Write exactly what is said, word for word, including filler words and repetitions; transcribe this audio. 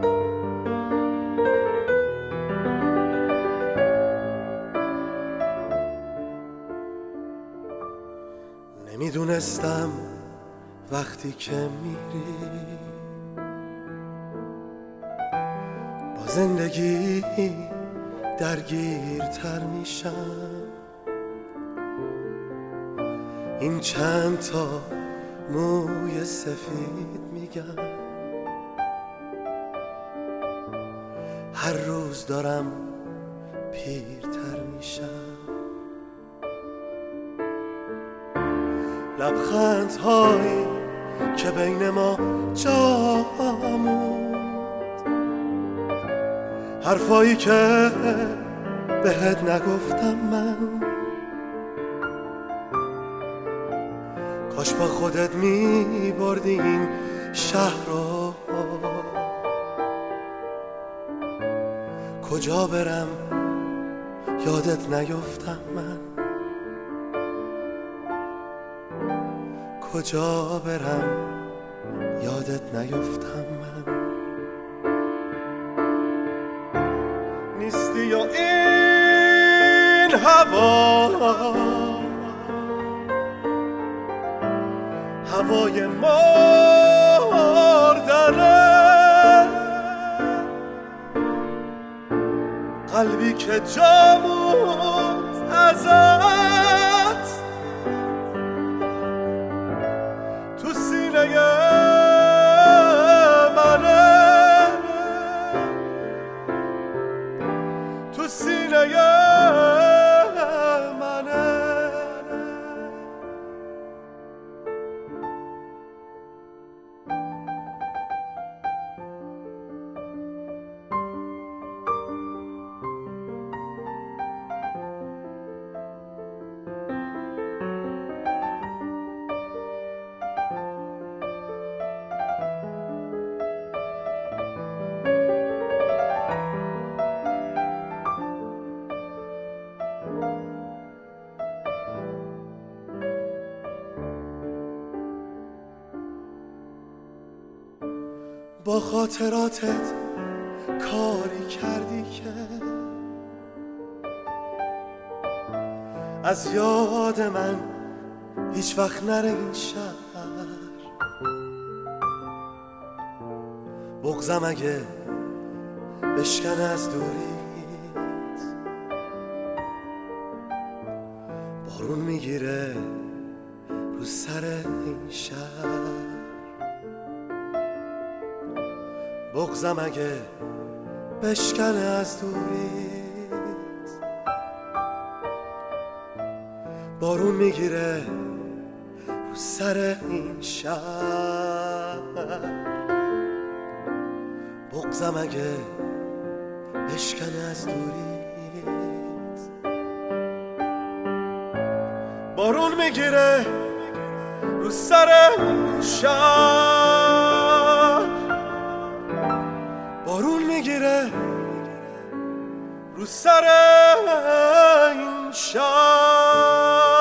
نمیدونستم وقتی که میری با زندگی درگیرتر میشم. این چند تا موی سفید میگم هر روز دارم پیرتر میشم. لبخندهایی که بین ما جا موند، حرفایی که بهت نگفتم من، کاش با خودت می بردی این شهر رو. کجا برم یادت نیفتم من، کجا برم یادت نیفتم من. نیستی یا این هوا، هوای مردنه، قلبی که جا موند ازت تو سینه منه، تو سینه منه. با خاطراتت کاری کردی که از یاد من هیچ وقت نره این شهر. بغضم اگه بشکنه از دوریت، بارون میگیره رو سر این شهر. بغضم اگه بشکنه از دوریت، بارون میگیره رو سر این شهر. بغضم اگه بشکنه از دوریت، بارون میگیره رو سر این شهر. بارون میگیره رو سر این شهر.